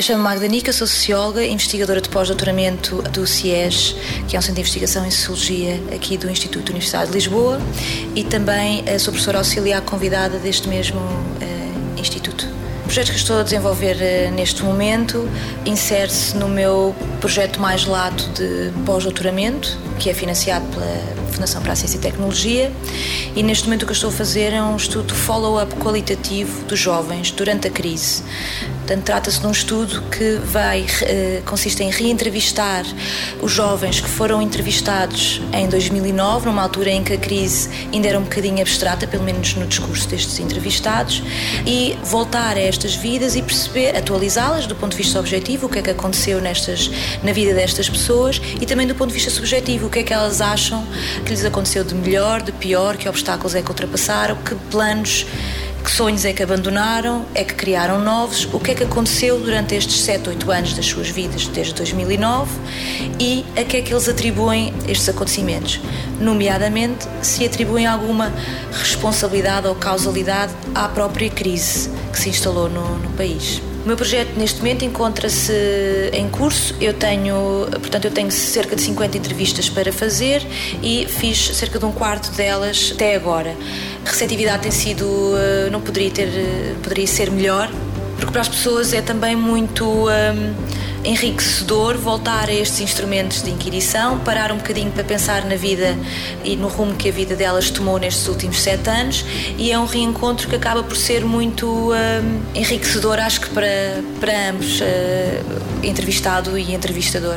chamo Magda Nica, sou socióloga, investigadora de pós-doutoramento do CIES, que é um centro de investigação em Sociologia aqui do Instituto da Universidade de Lisboa, e também sou professora auxiliar convidada deste mesmo instituto. O projeto que estou a desenvolver neste momento insere-se no meu projeto mais lato de pós-doutoramento, que é financiado pela Fundação para a Ciência e Tecnologia, e neste momento o que eu estou a fazer é um estudo de follow-up qualitativo dos jovens durante a crise. Portanto, trata-se de um estudo que consiste em reentrevistar os jovens que foram entrevistados em 2009, numa altura em que a crise ainda era um bocadinho abstrata, pelo menos no discurso destes entrevistados, e voltar a estas vidas e perceber, atualizá-las do ponto de vista objetivo, o que é que aconteceu na vida destas pessoas, e também do ponto de vista subjetivo, o que é que elas acham que lhes aconteceu de melhor, de pior, que obstáculos é que ultrapassaram, que planos, que sonhos é que abandonaram, é que criaram novos, o que é que aconteceu durante estes 7, 8 anos das suas vidas, desde 2009, e a que é que eles atribuem estes acontecimentos. Nomeadamente, se atribuem alguma responsabilidade ou causalidade à própria crise que se instalou no país. O meu projeto neste momento encontra-se em curso. Eu tenho cerca de 50 entrevistas para fazer e fiz cerca de um quarto delas até agora. A receptividade tem sido, poderia ser melhor, porque para as pessoas é também muito enriquecedor voltar a estes instrumentos de inquirição, parar um bocadinho para pensar na vida e no rumo que a vida delas tomou nestes últimos 7 anos, e é um reencontro que acaba por ser muito enriquecedor, acho que para ambos, entrevistado e entrevistador.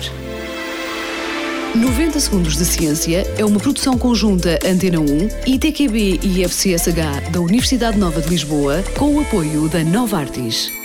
90 Segundos de Ciência é uma produção conjunta Antena 1, ITQB e FCSH da Universidade Nova de Lisboa, com o apoio da Novartis.